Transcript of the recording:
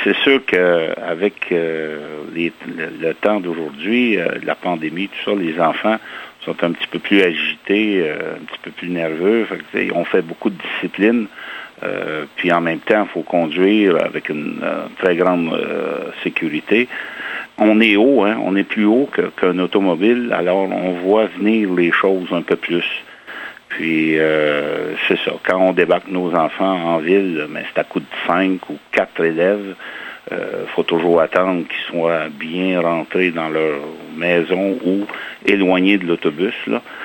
c'est sûr qu'avec le temps d'aujourd'hui, la pandémie, tout ça, les enfants sont un petit peu plus agités, un petit peu plus nerveux. On fait beaucoup de discipline. Puis en même temps, il faut conduire avec une très grande sécurité. On est haut, hein? On est plus haut qu'un automobile, alors on voit venir les choses un peu plus. Puis, c'est ça. Quand on débarque nos enfants en ville, mais c'est à coup de 5 ou 4 élèves. Faut toujours attendre qu'ils soient bien rentrés dans leur maison ou éloignés de l'autobus, là.